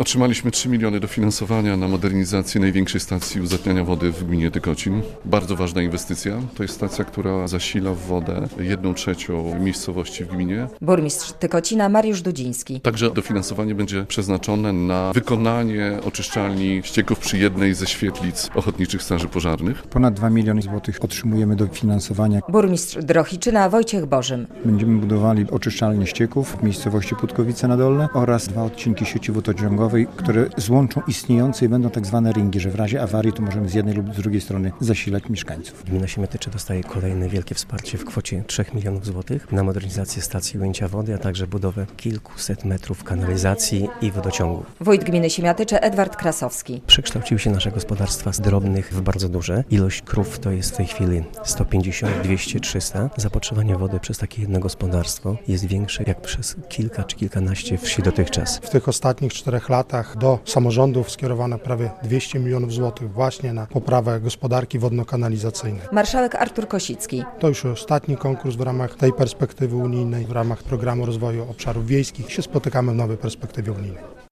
Otrzymaliśmy 3 miliony dofinansowania na modernizację największej stacji uzatniania wody w gminie Tykocin. Bardzo ważna inwestycja. To jest stacja, która zasila w wodę 1/3 miejscowości w gminie. Burmistrz Tykocina Mariusz Dudziński. Także dofinansowanie będzie przeznaczone na wykonanie oczyszczalni ścieków przy jednej ze świetlic Ochotniczych Straży Pożarnych. Ponad 2 miliony złotych otrzymujemy dofinansowania. Burmistrz Drohiczyna Wojciech Bożym. Będziemy budowali oczyszczalnię ścieków w miejscowości Putkowice na Dolne oraz 2 odcinki sieci wodociągowej, które złączą istniejące i będą tak zwane ringi, że w razie awarii to możemy z jednej lub z drugiej strony zasilać mieszkańców. Gmina Siemiatycze dostaje kolejne wielkie wsparcie w kwocie 3 milionów złotych na modernizację stacji ujęcia wody, a także budowę kilkuset metrów kanalizacji i wodociągów. Wójt gminy Siemiatycze Edward Krasowski. Przekształciły się nasze gospodarstwa z drobnych w bardzo duże. Ilość krów to jest w tej chwili 150, 200, 300. Zapotrzebowanie wody przez takie jedno gospodarstwo jest większe jak przez kilka czy kilkanaście wsi dotychczas. W tych ostatnich 4 latach do samorządów skierowano prawie 200 milionów złotych właśnie na poprawę gospodarki wodno-kanalizacyjnej. Marszałek Artur Kosicki. To już ostatni konkurs w ramach tej perspektywy unijnej, w ramach Programu Rozwoju Obszarów Wiejskich. Się spotykamy w nowej perspektywie unijnej.